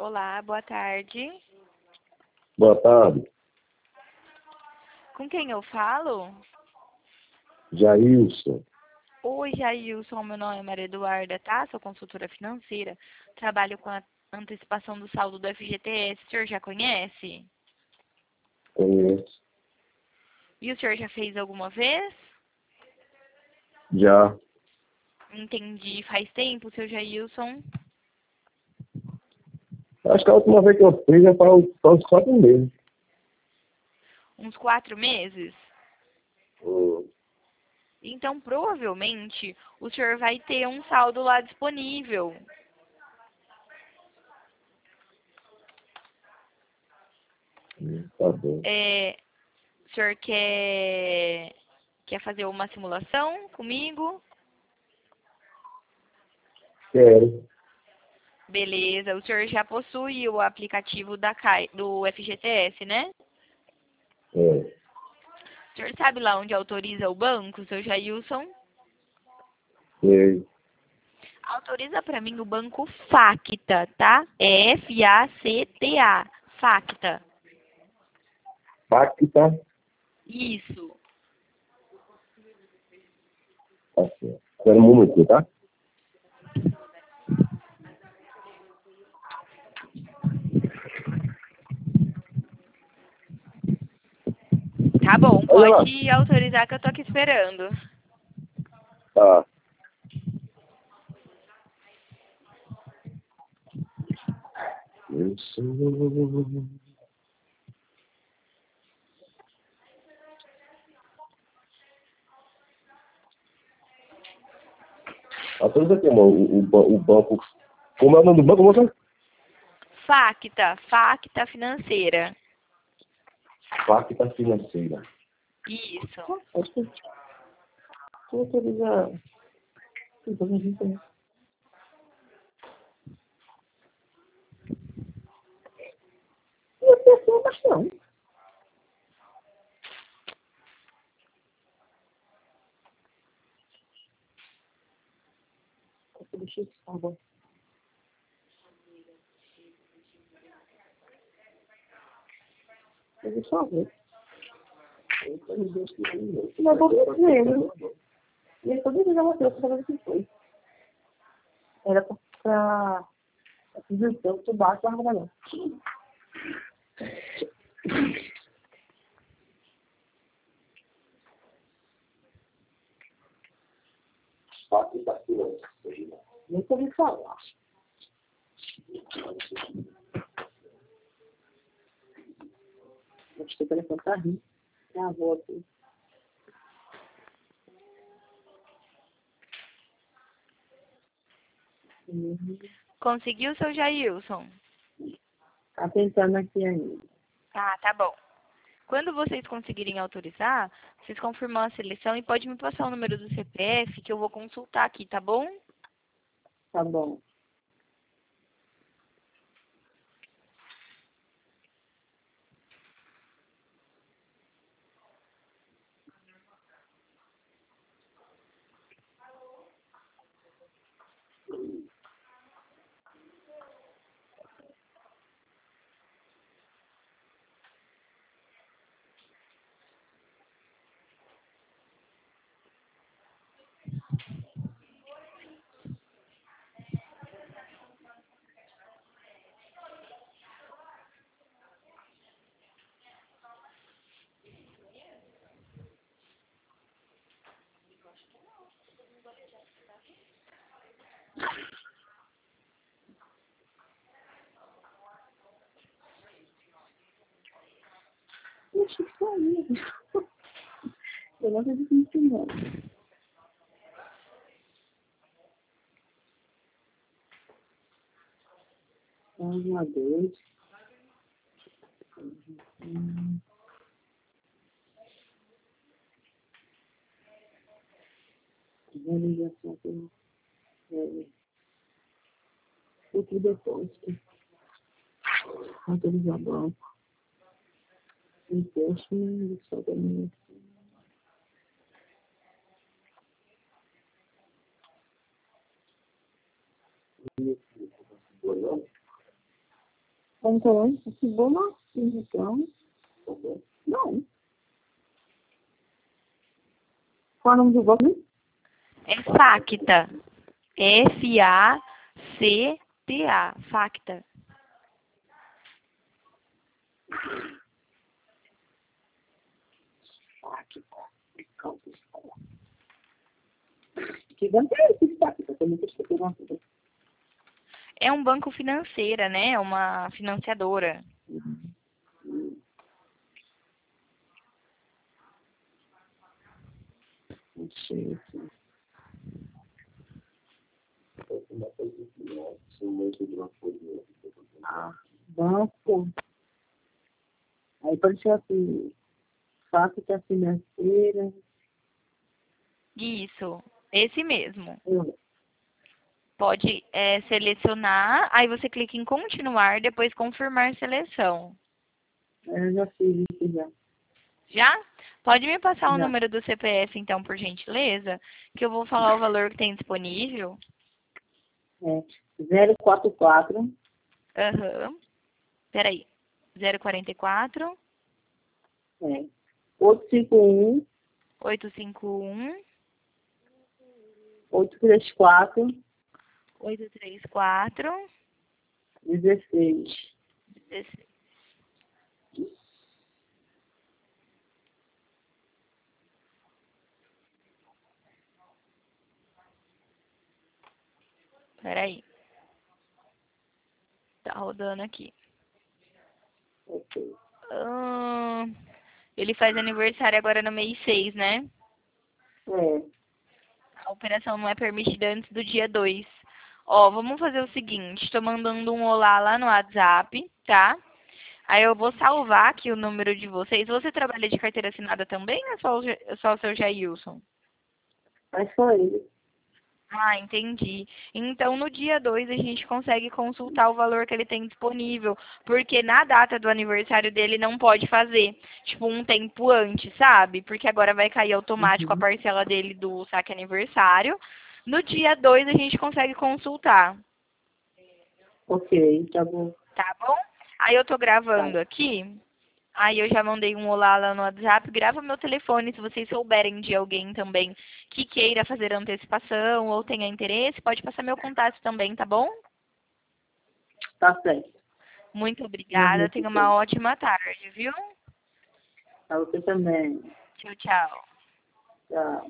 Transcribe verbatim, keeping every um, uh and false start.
Olá, boa tarde. Boa tarde, Com quem eu falo? Jailson. Oi, Jailson, meu nome é Maria Eduarda, tá? Sou consultora financeira. Trabalho com a antecipação do saldo do F G T S. O senhor já conhece? Conheço. E o senhor já fez alguma vez? Já. Entendi. Faz tempo, seu Jailson? Acho que a última vez que eu fiz já faz uns faz uns quatro meses. Uns quatro meses? Hum. Então, provavelmente, o senhor vai ter um saldo lá disponível. Tá bom. É, o senhor quer, quer fazer uma simulação comigo? Quero. Beleza. O senhor já possui o aplicativo da Cai, do F G T S, né? É. O senhor sabe lá onde autoriza o banco, seu Jailson? Sei. Autoriza para mim o banco Facta, tá? É F A C T A. Facta. Pacta. Isso. Tá certo. Espera um momentinho, tá? Tá bom, Olha lá. pode autorizar que eu tô aqui esperando. Tá. Eu sou... Autoriza aqui, amor, o, o, ba- o banco... Como é o nome do banco, moça? Facta, Facta Financeira. Pacta Financeira. Isso. Acho que vou autorizar... Então, a gente... Não tem informação. Deixa eu salvar. Eu vou salvar. Não vou ver. E ele todo dia já eu sabendo o que foi. Era pra... pra... Desisteu, tu bate, vai trabalhar. Nunca ouvi falar. Acho que o telefone tá rindo. Tem a avó aqui. Uhum. Conseguiu, seu Jailson? Tá tentando aqui ainda. Tá, tá bom. Quando vocês conseguirem autorizar, vocês confirmam a seleção e pode me passar o número do C P F que eu vou consultar aqui, tá bom? Tá bom. Deixa eu sair. Eu não acredito nisso, não. Um, a dois. Hum. Validação tem. É, outro depósito. Autorizar banco. Empréstimo. Só da minha. Concorrente, que bom, não. Então, não. Qual é o nome do banco? É Facta. F A C T A. Facta. Que banco é esse, Facta? Eu nunca escutei uma coisa. É um banco financeira, né? É uma financiadora. Não sei. Ah, banco. Aí pode ser assim, Facta financeira. Isso. Esse mesmo. Eu, Pode é, selecionar, aí você clica em continuar, depois confirmar seleção. eu já fiz isso já. Já? Pode me passar o Já. número do C P F, então, por gentileza? Que eu vou falar o valor que tem disponível. É zero quatro quatro, Aham. Peraí. zero quarenta e quatro, é, oito cinco um, oito cinco um, oito três quatro, oito três quatro, dezesseis. dezesseis. Peraí. Tá rodando aqui. Ok. Ahn, ele faz aniversário agora no mês seis, né? É, A operação não é permitida antes do dia dois. Ó, vamos fazer o seguinte, tô mandando um olá lá no WhatsApp, tá? Aí eu vou salvar aqui o número de vocês. Você trabalha de carteira assinada também ou é só o, Ja- só o seu Jailson? mas só ele. Ah, entendi. Então, no dia dois a gente consegue consultar o valor que ele tem disponível, porque na data do aniversário dele não pode fazer, tipo, um tempo antes, sabe? Porque agora vai cair automático a Uhum. parcela dele do saque aniversário. No dia dois a gente consegue consultar, Ok, tá bom. tá bom? Aí eu tô Tá. gravando aqui. Aí eu já mandei um olá lá no WhatsApp. Grava meu telefone se vocês souberem de alguém também que queira fazer antecipação ou tenha interesse. Pode passar meu contato também, tá bom? Tá certo. Muito Não, obrigada. muito Tenha uma bem. ótima tarde, viu? Pra você também. Tchau, tchau. Tchau.